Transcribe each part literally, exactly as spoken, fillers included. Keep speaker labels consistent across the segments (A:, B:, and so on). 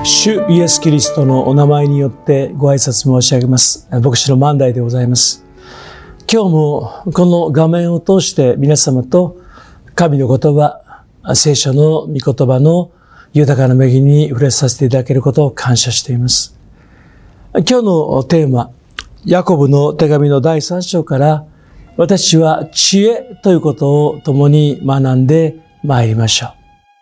A: 主イエス・キリストのお名前によってご挨拶申し上げます。牧師の万代でございます。今日もこの画面を通して皆様と神の言葉、聖書の御言葉の豊かな恵みに触れさせていただけることを感謝しています。今日のテーマ、ヤコブの手紙のだいさん章から私は知恵ということを共に学んでまいりましょう。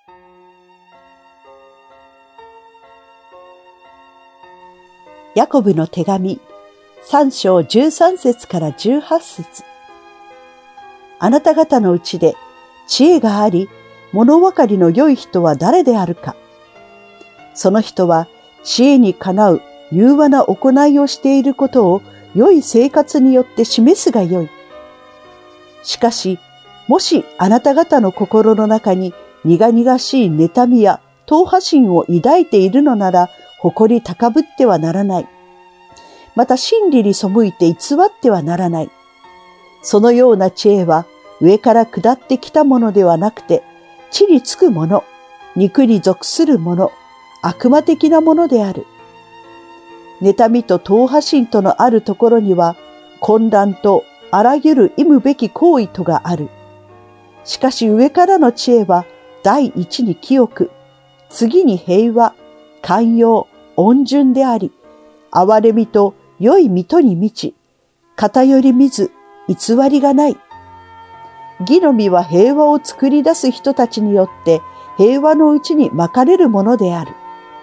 B: ヤコブの手紙さん章じゅうさん節からじゅうはち節。あなた方のうちで知恵があり、物分かりの良い人は誰であるか。その人は知恵にかなう柔和な行いをしていることを良い生活によって示すがよい。しかし、もしあなた方の心の中に苦々しい妬みや党派心を抱いているのなら、誇り高ぶってはならない。また真理に背いて偽ってはならない。そのような知恵は上から下ってきたものではなくて、地につくもの、肉に属するもの、悪魔的なものである。妬みと党派心とのあるところには、混乱とあらゆる忌むべき行為とがある。しかし上からの知恵は第一に清く、次に平和、寛容、温順であり、憐れみと良い水戸に満ち、偏り見ず、偽りがない。義の実は平和を作り出す人たちによって平和のうちにまかれるものである。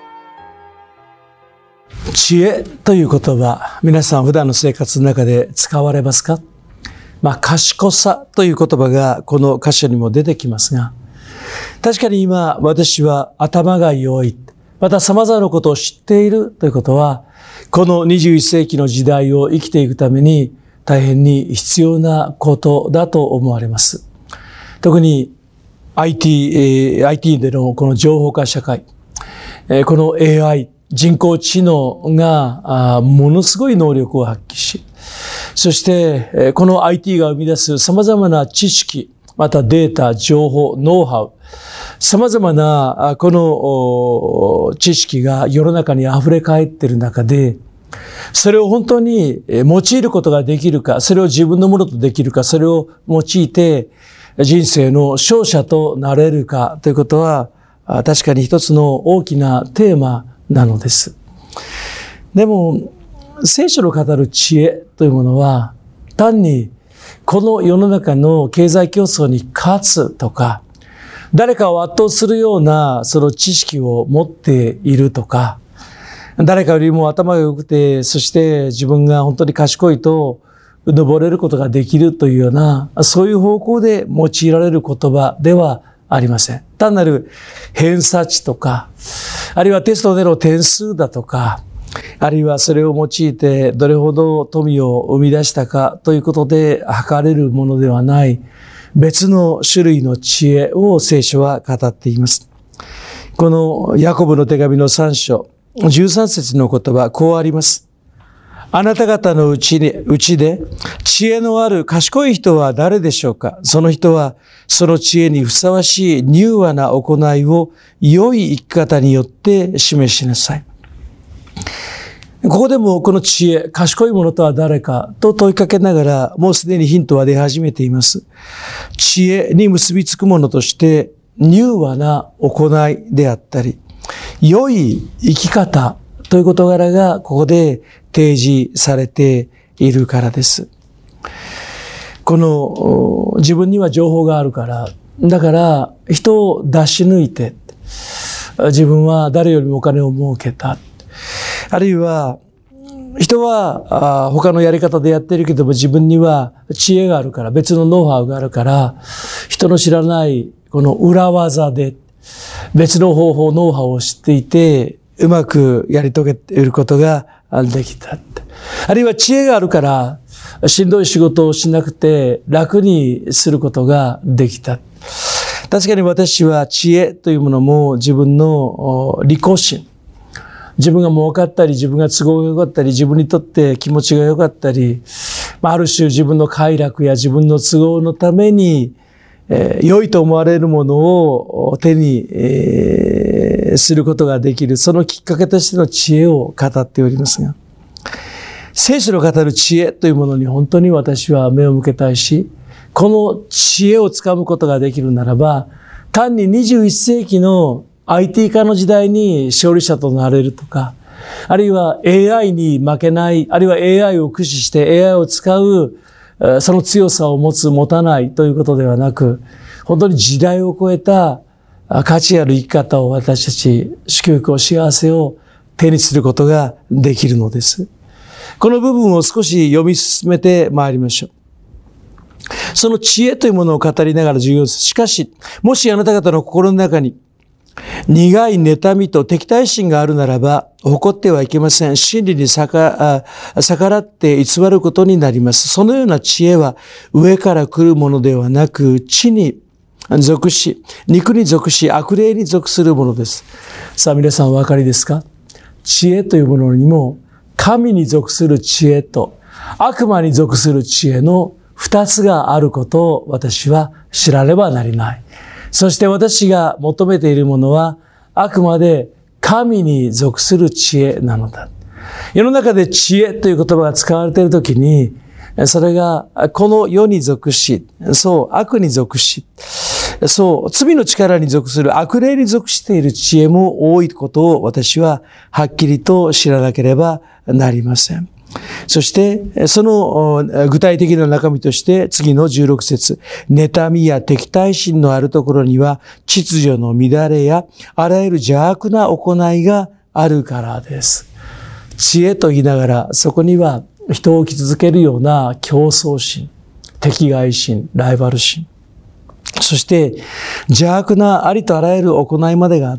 A: 知恵という言葉、皆さん普段の生活の中で使われますか？まあ、賢さという言葉がこの箇所にも出てきますが、確かに今私は頭が良い、また様々なことを知っているということは、このにじゅういっ世紀の時代を生きていくために大変に必要なことだと思われます。特に アイティー、えー、アイティー でのこの情報化社会、えー、この エーアイ、人工知能がものすごい能力を発揮し、そしてこの アイティー が生み出す様々な知識、またデータ、情報、ノウハウ、様々なこの知識が世の中に溢れ返っている中で、それを本当に用いることができるか、それを自分のものとできるか、それを用いて人生の勝者となれるかということは、確かに一つの大きなテーマなのです。でも、聖書の語る知恵というものは、単にこの世の中の経済競争に勝つとか、誰かを圧倒するようなその知識を持っているとか、誰かよりも頭が良くて、そして自分が本当に賢いと登れることができるというような、そういう方向で用いられる言葉ではありません。単なる偏差値とか、あるいはテストでの点数だとか、あるいはそれを用いてどれほど富を生み出したかということで測れるものではない別の種類の知恵を聖書は語っています。このヤコブの手紙のさん章じゅうさん節の言葉、こうあります。あなた方のうちに、うちで知恵のある賢い人は誰でしょうか？その人はその知恵にふさわしい柔和な行いを良い生き方によって示しなさい。ここでもこの知恵、賢い者とは誰かと問いかけながら、もうすでにヒントは出始めています。知恵に結びつくものとして、柔和な行いであったり、良い生き方という事柄がここで提示されているからです。この自分には情報があるから、だから人を出し抜いて、自分は誰よりもお金を儲けた。あるいは、人は他のやり方でやってるけども自分には知恵があるから、別のノウハウがあるから、人の知らないこの裏技で別の方法、ノウハウを知っていて、うまくやり遂げていることができた。あるいは知恵があるから、しんどい仕事をしなくて楽にすることができた。確かに私は知恵というものも自分の利己心、自分が儲かったり、自分が都合が良かったり、自分にとって気持ちが良かったり、ある種自分の快楽や自分の都合のためにえー、良いと思われるものを手に、えー、することができる、そのきっかけとしての知恵を語っておりますが、聖書の語る知恵というものに本当に私は目を向けたいし、この知恵をつかむことができるならば、単ににじゅういっせいきの アイティー 化の時代に勝利者となれるとか、あるいは エーアイ に負けない、あるいは エーアイ を駆使して エーアイ を使う、その強さを持つ、持たないということではなく、本当に時代を超えた価値ある生き方を私たち、祝福を幸せを手にすることができるのです。この部分を少し読み進めてまいりましょう。その知恵というものを語りながらじゅうよん節。しかし、もしあなた方の心の中に苦い妬みと敵対心があるならば、誇ってはいけません。真理に逆らって偽ることになります。そのような知恵は上から来るものではなく、地に属し、肉に属し、悪霊に属するものです。さあ皆さんお分かりですか？知恵というものにも、神に属する知恵と悪魔に属する知恵の二つがあることを私は知らねばなりない。そして私が求めているものはあくまで神に属する知恵なのだ。世の中で知恵という言葉が使われているときに、それがこの世に属し、そう悪に属し、そう罪の力に属する悪霊に属している知恵も多いことを私ははっきりと知らなければなりません。そして、その具体的な中身として、次のじゅうろく節。妬みや敵対心のあるところには、秩序の乱れや、あらゆる邪悪な行いがあるからです。知恵と言いながら、そこには人を傷つけるような競争心、敵外心、ライバル心。そして、邪悪なありとあらゆる行いまでがあって、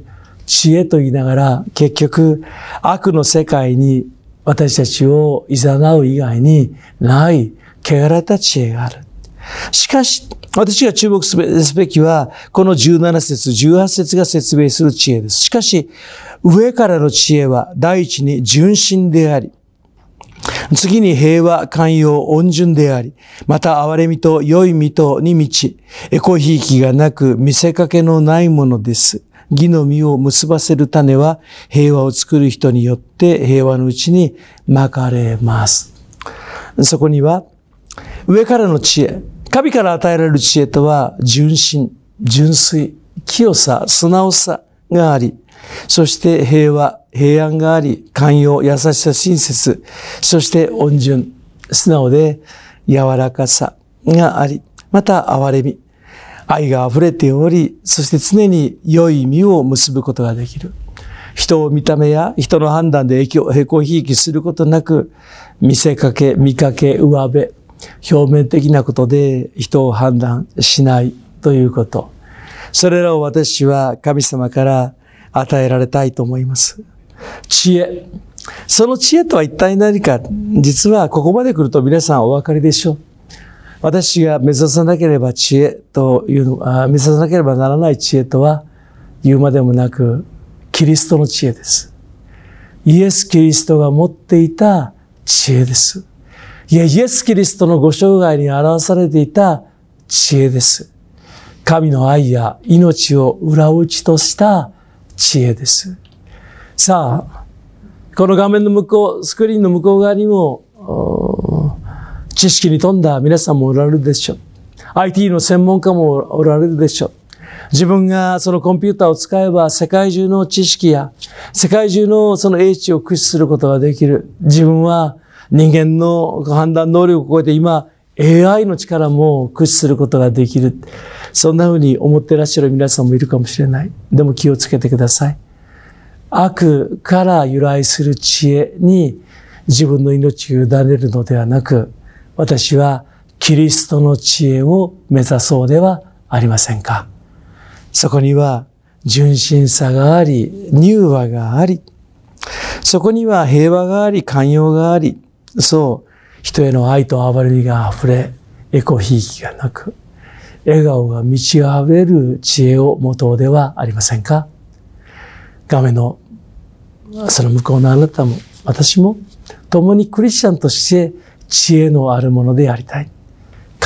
A: 知恵と言いながら、結局、悪の世界に私たちを誘う以外にない、汚れた知恵がある。しかし、私が注目すべきは、このじゅうなな節、じゅうはち節が説明する知恵です。しかし、上からの知恵は、第一に純真であり、次に平和、寛容、温順であり、また憐れみと良い身とに満ち、エコひいきがなく、見せかけのないものです。義の実を結ばせる種は平和を作る人によって平和のうちにまかれます。そこには上からの知恵、神から与えられる知恵とは純真、純粋、清さ、素直さがあり、そして平和、平安があり、寛容、優しさ、親切、そして温順、素直で柔らかさがあり、また憐れみ、愛が溢れており、そして常に良い実を結ぶことができる。人を見た目や人の判断でへこひいきすることなく、見せかけ、見かけ、上辺、表面的なことで人を判断しないということ。それらを私は神様から与えられたいと思います。知恵。その知恵とは一体何か。実はここまで来ると皆さんお分かりでしょう。私が目指さなければ知恵というのは、目指さなければならない知恵とは言うまでもなく、キリストの知恵です。イエス・キリストが持っていた知恵です。いや、イエス・キリストのご生涯に表されていた知恵です。神の愛や命を裏打ちとした知恵です。さあ、この画面の向こう、スクリーンの向こう側にも、知識に富んだ皆さんもおられるでしょう。アイティー の専門家もおられるでしょう。自分がそのコンピューターを使えば世界中の知識や世界中のその英知を駆使することができる。自分は人間の判断能力を超えて今 エーアイ の力も駆使することができる。そんなふうに思っていらっしゃる皆さんもいるかもしれない。でも気をつけてください。悪から由来する知恵に自分の命を委ねるのではなく、私はキリストの知恵を目指そうではありませんか。そこには純真さがあり、柔和があり、そこには平和があり、寛容があり、そう、人への愛と憐れみがあふれ、エコひいきがなく、笑顔が満ち溢れる知恵を持とうではありませんか。画面のその向こうのあなたも、私も、共にクリスチャンとして知恵のあるものでありたい。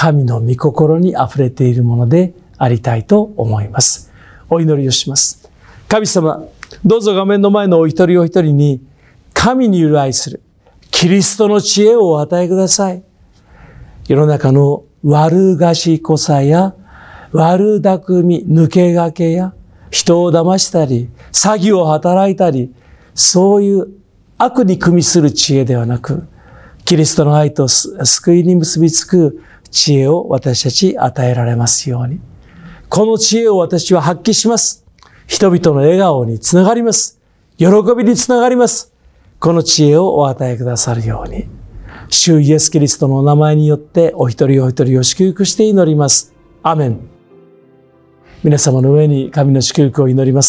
A: 神の御心にあふれているものでありたいと思います。お祈りをします。神様、どうぞ画面の前のお一人お一人に神に由来するキリストの知恵をお与えください。世の中の悪賢さや悪巧み、抜け駆けや人を騙したり詐欺を働いたり、そういう悪に組みする知恵ではなく、キリストの愛と救いに結びつく知恵を私たち与えられますように。この知恵を私は発揮します。人々の笑顔につながります。喜びにつながります。この知恵をお与えくださるように。主イエスキリストのお名前によってお一人お一人を祝福して祈ります。アメン。皆様の上に神の祝福を祈ります。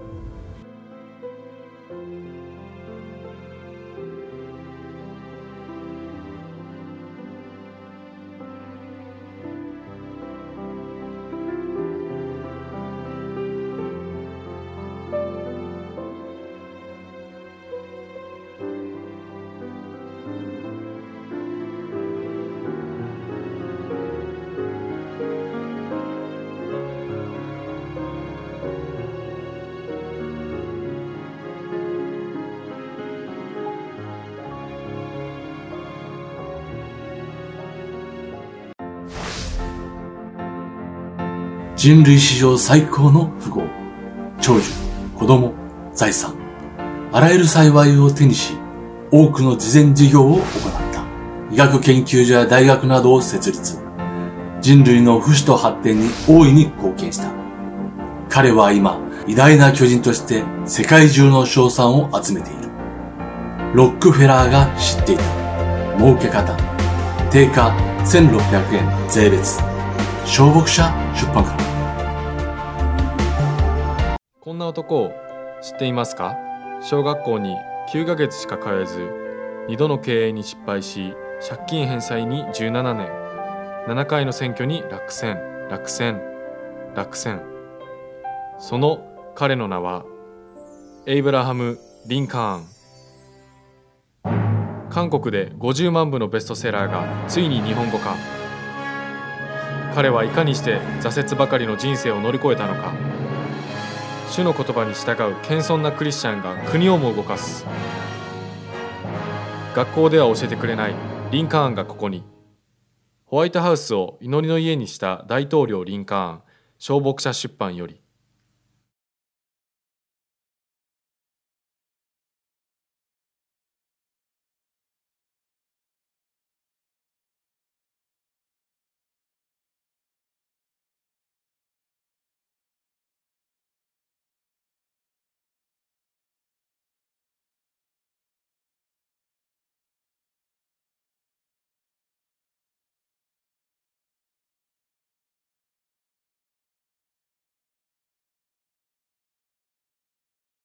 C: 人類史上最高の富豪、長寿、子供、財産、あらゆる幸いを手にし、多くの慈善事業を行った。医学研究所や大学などを設立。人類の不死と発展に大いに貢献した。彼は今、偉大な巨人として世界中の称賛を集めている。ロックフェラーが知っていた。儲け方。定価せんろっぴゃくえん税別。小牧者出版から。
D: こんな男を知っていますか？小学校にきゅうかげつしか通えず、にどの経営に失敗し、借金返済にじゅうななねん、ななかいの選挙に落選、落選、落選。その彼の名は、エイブラハム・リンカーン。韓国でごじゅうまんぶのベストセラーがついに日本語化。彼はいかにして挫折ばかりの人生を乗り越えたのか。主の言葉に従う謙遜なクリスチャンが国をも動かす。学校では教えてくれないリンカーンがここに。ホワイトハウスを祈りの家にした大統領リンカーン、小牧者出版より。